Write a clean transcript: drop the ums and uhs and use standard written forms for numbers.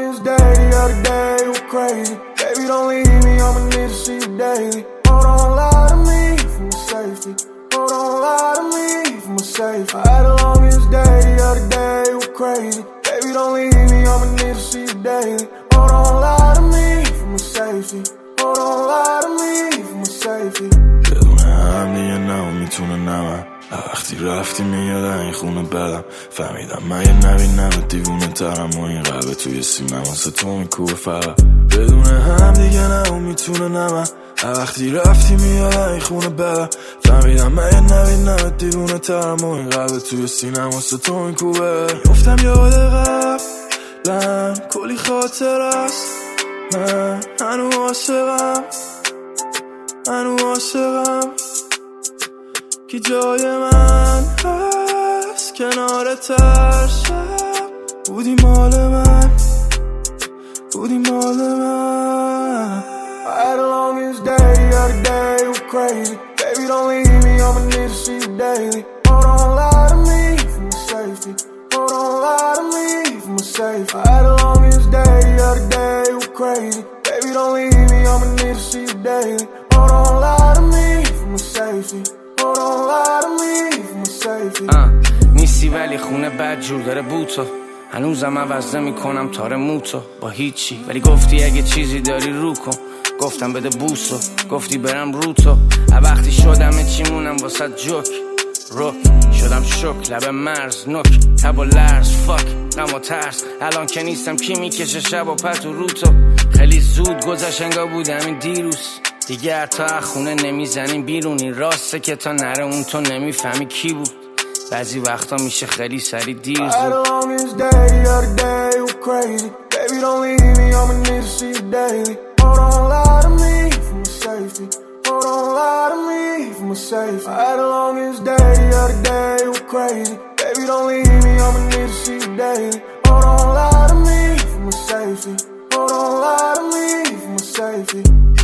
longest day, the other day was crazy. Baby, don't leave me, I'ma need to see you daily. Oh, don't lie to me for my safety. Oh, don't lie to me for my safety. I had the longest day, the other day was crazy. Baby, don't leave me, I'ma need to see you daily. Oh, don't lie to me for my safety. Oh, don't lie to me for my safety. بدون هم دیگه نمیتونه نمن وقتی رفتی میاد این خونه بدم فهمیدم من یه نبینم دیوونه ترم و این قلب توی سینم واسه تو میکوبه فقط بدون هم دیگه نمیتونه نمن وقتی رفتی میاد این خونه بدم فهمیدم من یه نبینم دیوونه ترم و این قلب توی سینم واسه تو میکوبه گفتم یاد قبلم کلی خاطر است من هنو عاشقم که جای من هست کنار ترشم بودی مال من I had the longest day, the other day was crazy. Baby, don't leave me, I'ma need to see you daily. Oh, don't lie to me for my safety. Oh, don't lie to me for my safety. I had the longest day, the other day was crazy. Baby, don't leave me, I'ma need to see you daily. Oh, don't lie to me for my safety. Oh, don't lie to me for my safety. نیستی ولی خونه بد جور داره بوتو هنوزم عوض نمی‌کنم تار موتو با هیچی ولی گفتی اگه چیزی داری رو کن گفتم بده بوسو گفتی برم رو تو وقتی شدم چیمونم واسه جوک روک شدم شک لب مرز نک تب و لرز فاک غم و ترس الان که نیستم کی میکشه شب و پتو رو تو خیلی زود گذشت انگار بودم این دیروز دیگر تا خونه نمیزنیم بیرونی راسته که تا نره اون تو نمیفهمی کی بود بعضی وقتا میشه خیلی سری دیر زود I had the longest day, the other day was crazy. Baby, don't leave me, I'ma need to see you daily. Oh, don't lie to me for my safety. Oh, don't lie to me for my safety. I had the longest day, the other day was crazy. Baby, don't leave me, I'ma need to see you daily. Oh, don't lie to me for my safety. Oh, don't lie to me for my safety.